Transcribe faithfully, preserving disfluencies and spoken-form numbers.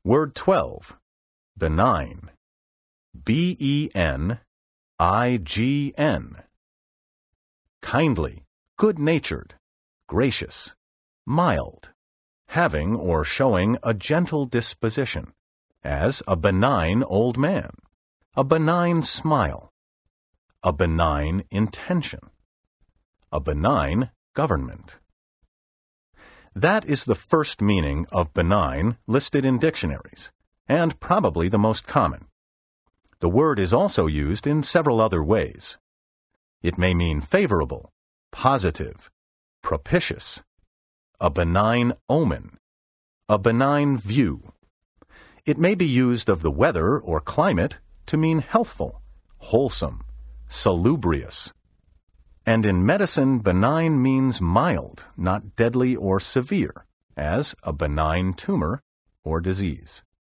Word twelve. Benign. B E N I G N. Kindly, good-natured, gracious, mild, having or showing a gentle disposition, as a benign old man, a benign smile, a benign intention, a benign government. That is the first meaning of benign listed in dictionaries, and probably the most common. The word is also used in several other ways. It may mean favorable, positive, propitious, a benign omen, a benign view. It may be used of the weather or climate to mean healthful, wholesome, salubrious. And in medicine, benign means mild, not deadly or severe, as a benign tumor or disease.